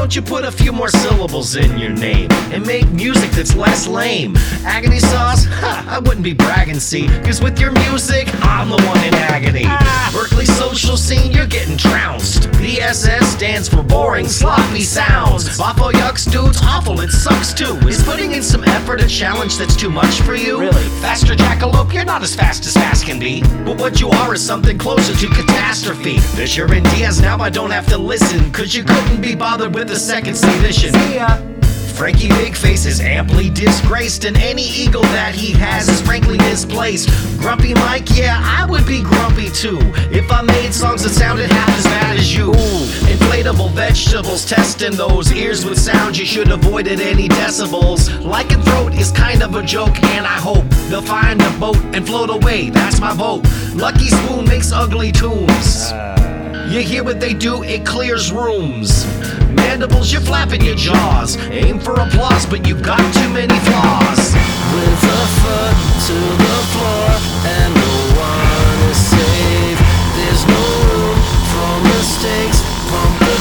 don't you put a few more syllables in your name and make music that's less lame? Agony sauce? Ha, I wouldn't be bragging, see, cause with your music, I'm the one in agony. Berkeley social scene, you're getting trounced. BSS stands for boring, sloppy sounds. Boffo yucks, dudes, awful, it sucks too. Is putting in some effort a challenge that's too much for you? Really? Faster jackalope, you're not as fast can be. But what you are is something closer to catastrophe. Fisher and Diaz, now I don't have to listen, cause you couldn't be bothered with the second submission. See ya. Frankie Bigface is amply disgraced, and any ego that he has is frankly misplaced. Grumpy Mike, yeah, I would be grumpy too if I made songs that sounded half as bad as you. Inflatable vegetables, testing those ears with sounds you should avoid at any decibels. Lycanthrope is kind of a joke, and I hope they'll find a boat and float away, that's my vote. Lucky Spoon makes ugly tunes. You hear what they do, it clears rooms. Mandibles, you're flapping your jaws. Aim for applause, but you've got too many flaws. With a foot to the floor and no one is safe. There's no room for mistakes. Pump the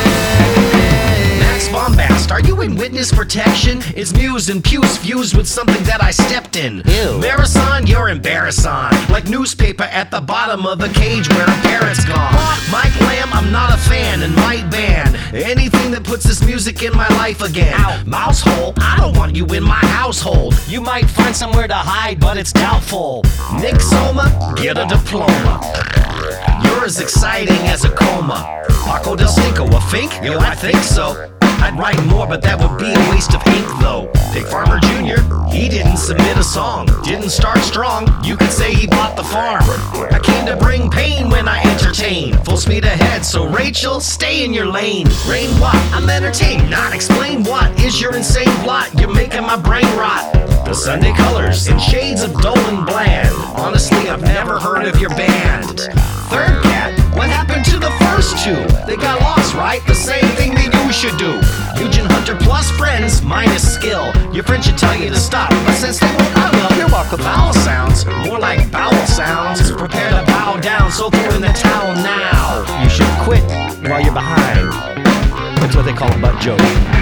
brakes. Max Bombast, are you in witness protection? It's Muse and Puce fused with something that I stepped in. Ew. Marathon, you're embarrassing. Like newspaper at the bottom of the cage where a parrot's gone. Mike Lamb, I'm not a fan and might ban anything that puts this music in my life again. Ow. Mousehole, I don't want you in my household. You might find somewhere to hide, but it's doubtful. Nick Soma, get a diploma. You're as exciting as a coma. Paco Del Cinco, a fink? Yo, I think so. I'd write more, but that would be a waste of ink, though. Big Farmer Jr., he didn't submit a song. Didn't start strong, you could say he bought the farm. I came to bring pain when I entertain. Full speed ahead, so Rachel, stay in your lane. Rain what? I'm entertained, not explain what is your insane plot. You're making my brain rot. The Sunday colors in shades of dull and bland. Honestly, I've never heard of your band. Third Cat, what happened to the first two? They got lost, right? The same thing that you should do. Eugen Hunter plus friends minus skill. Your friend should tell you to stop, but since they won't, I will. You're welcome. Vowel sounds, more like bowel sounds. Prepare to bow down, so throw in the towel now. You should quit while you're behind. That's what they call a butt joke.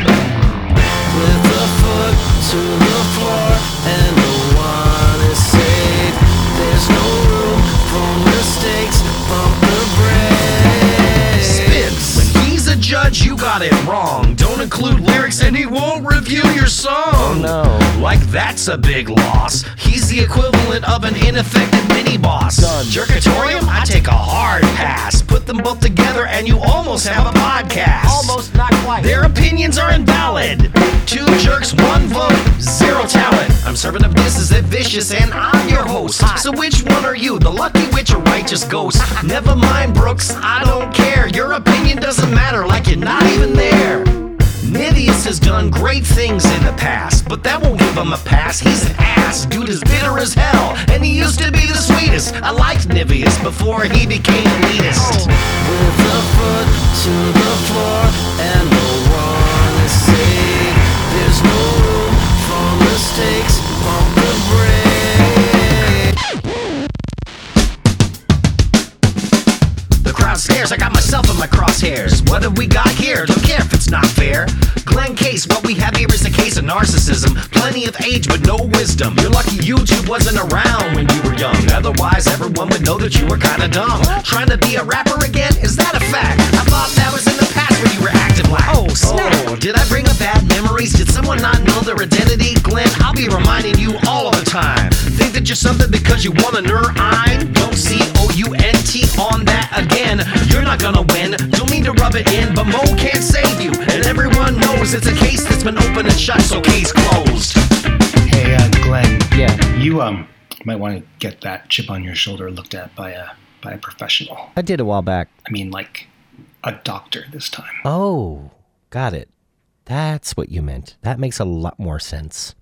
With a foot to the floor and no one is safe. There's no room for mistakes. Pump the brakes. Spins, when he's a judge, you got it wrong. Don't include lyrics and he won't review your song. Oh no. Like that's a big loss. He's the equivalent of an ineffective mini-boss. Done. Jerkatorium, I take a hard pass. Put them both together and you almost have a podcast. Almost, not quite. Their opinions are invalid. 2 jerks, 1 vote, 0 talent. I'm serving up disses that vicious and I'm your host. So which one are you, the lucky witch or righteous ghost? Never mind Brooks, I don't care. Your opinion doesn't matter, like you're not even there. Nivius has done great things in the past, but that won't give him a pass. He's an ass, dude is bitter as hell, and he used to be the sweetest. I liked Nivius before he became elitist. With a foot to the floor and no one is safe. There's no room for mistakes. Pump the brakes. The crowd stares, I got myself in my crosshairs. What have we got here? Don't care if it's not fair. Glenn Case, what we have here is a case of narcissism. Plenty of age, but no wisdom. You're lucky YouTube wasn't around when you were young. Otherwise, everyone would know that you were kinda dumb. Trying to be a rapper again? Is that a fact? I thought that was in the past when you were acting black. Oh, snap. Oh, did I bring up bad memories? Did someone not know their identity? Glenn, I'll be reminding you all of the time. Think that you're something because you want a I'm. Don't C-O-U-N-T on that again. You're not gonna win. Don't mean to rub it in, but Mo can't save you. And everyone knows it's a case that's been open and shut, so case closed. Hey, Glenn. Yeah. You might want to get that chip on your shoulder looked at by a professional. I did a while back. I mean, like a doctor this time. Oh, got it. That's what you meant. That makes a lot more sense.